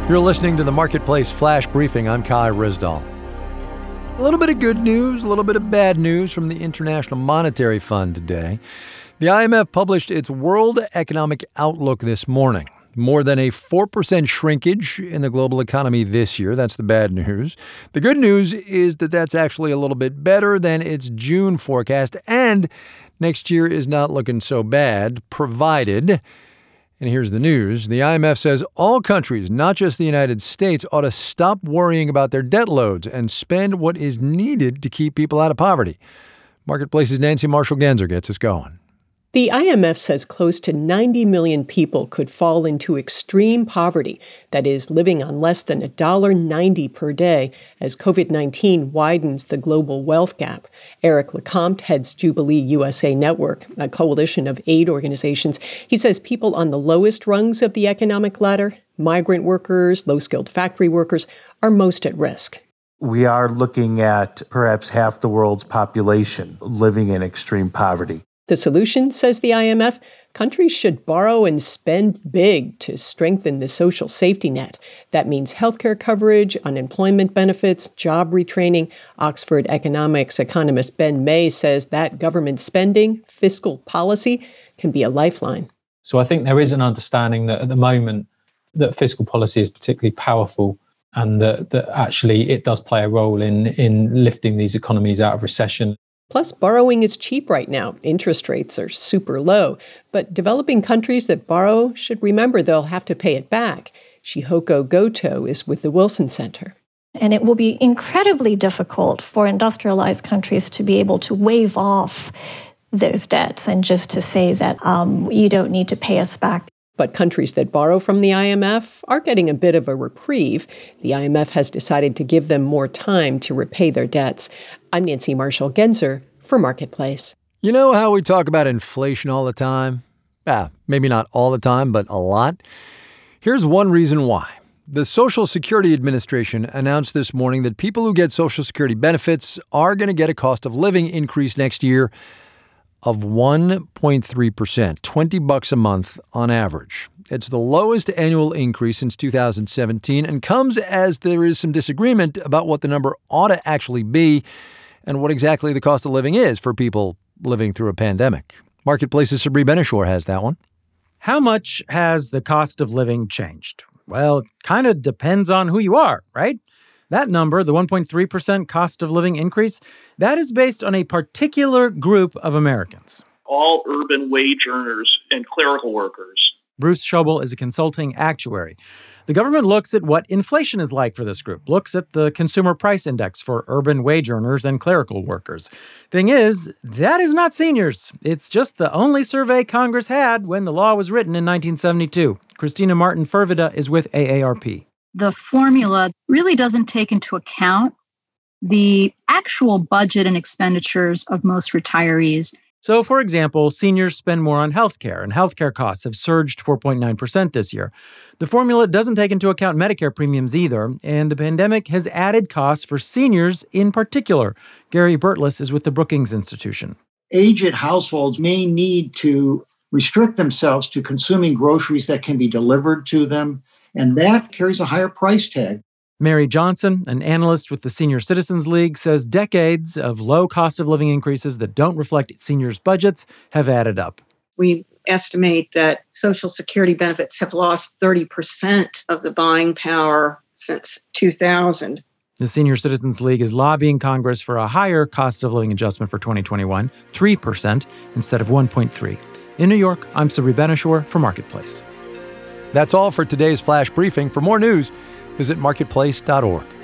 You're listening to the Marketplace Flash Briefing. I'm Kai Ryssdal. A little bit of good news, a little bit of bad news from the International Monetary Fund today. The IMF published its World Economic Outlook this morning. More than a 4% shrinkage in the global economy this year. That's the bad news. The good news is that that's actually a little bit better than its June forecast, and next year is not looking so bad, provided... And here's the news. The IMF says all countries, not just the United States, ought to stop worrying about their debt loads and spend what is needed to keep people out of poverty. Marketplace's Nancy Marshall-Genzer gets us going. The IMF says close to 90 million people could fall into extreme poverty, that is, living on less than $1.90 per day, as COVID-19 widens the global wealth gap. Eric Lecomte heads Jubilee USA Network, a coalition of aid organizations. He says people on the lowest rungs of the economic ladder, migrant workers, low-skilled factory workers, are most at risk. We are looking at perhaps half the world's population living in extreme poverty. The solution, says the IMF, countries should borrow and spend big to strengthen the social safety net. That means healthcare coverage, unemployment benefits, job retraining. Oxford economics economist Ben May says that government spending, fiscal policy, can be a lifeline. So I think there is an understanding that at the moment that fiscal policy is particularly powerful and that actually it does play a role in lifting these economies out of recession. Plus, borrowing is cheap right now. Interest rates are super low. But developing countries that borrow should remember they'll have to pay it back. Shihoko Goto is with the Wilson Center. And it will be incredibly difficult for industrialized countries to be able to waive off those debts and just to say that you don't need to pay us back. But countries that borrow from the IMF are getting a bit of a reprieve. The IMF has decided to give them more time to repay their debts. I'm Nancy Marshall-Genzer for Marketplace. You know how we talk about inflation all the time? Maybe not all the time, but a lot. Here's one reason why. The Social Security Administration announced this morning that people who get Social Security benefits are going to get a cost of living increase next year of 1.3%, $20 a month on average. It's the lowest annual increase since 2017 and comes as there is some disagreement about what the number ought to actually be and what exactly the cost of living is for people living through a pandemic. Marketplace's Sabri Benishore has that one. How much has the cost of living changed? Well, it kind of depends on who you are, right? That number, the 1.3% cost of living increase, that is based on a particular group of Americans. All urban wage earners and clerical workers. Bruce Schobel is a consulting actuary. The government looks at what inflation is like for this group, looks at the consumer price index for urban wage earners and clerical workers. Thing is, that is not seniors. It's just the only survey Congress had when the law was written in 1972. Christina Martin Fervida is with AARP. The formula really doesn't take into account the actual budget and expenditures of most retirees. So, for example, seniors spend more on healthcare, and healthcare costs have surged 4.9% this year. The formula doesn't take into account Medicare premiums either, and the pandemic has added costs for seniors in particular. Gary Burtless is with the Brookings Institution. Aged households may need to restrict themselves to consuming groceries that can be delivered to them, and that carries a higher price tag. Mary Johnson, an analyst with the Senior Citizens League, says decades of low cost of living increases that don't reflect seniors' budgets have added up. We estimate that Social Security benefits have lost 30% of the buying power since 2000. The Senior Citizens League is lobbying Congress for a higher cost of living adjustment for 2021, 3% instead of 1.3%. In New York, I'm Sabri Benishore for Marketplace. That's all for today's Flash Briefing. For more news, visit marketplace.org.